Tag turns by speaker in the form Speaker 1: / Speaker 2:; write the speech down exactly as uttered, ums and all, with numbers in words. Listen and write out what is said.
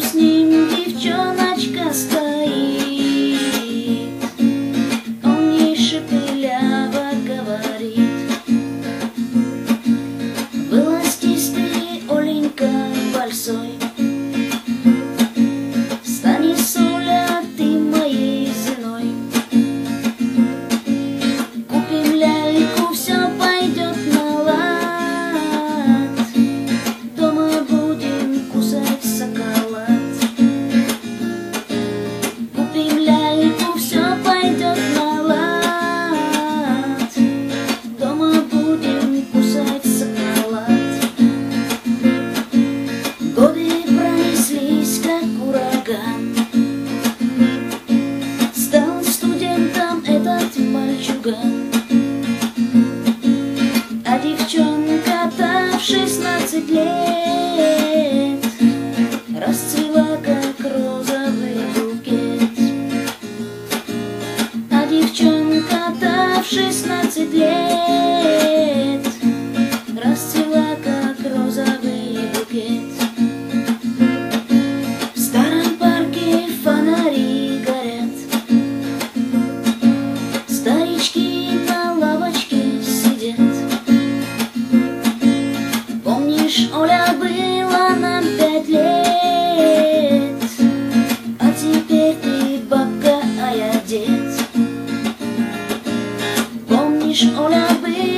Speaker 1: с ним девчоночка стоит. Он ей шепеляво говорит: вылазь ты, Оленька, большой, стань, Соля, ты моей женой. Купим ляльку, все пойдет на лад, дома будем кусать шоколад. Купим ляльку, все пойдет на лад, дома будем кусать шоколад. Годы пронеслись, как ураган. Стал студентом этот мальчуган, а девчонка-то в шестнадцать лет расцвела, как розовый букет. А девчонка-то в шестнадцать лет расцвела, как розовый букет. В старом парке фонари горят, старички на лавочке сидят. Помнишь, Оля, было нам пять лет, а теперь ты бабка, а я дед. Помнишь, Оля, было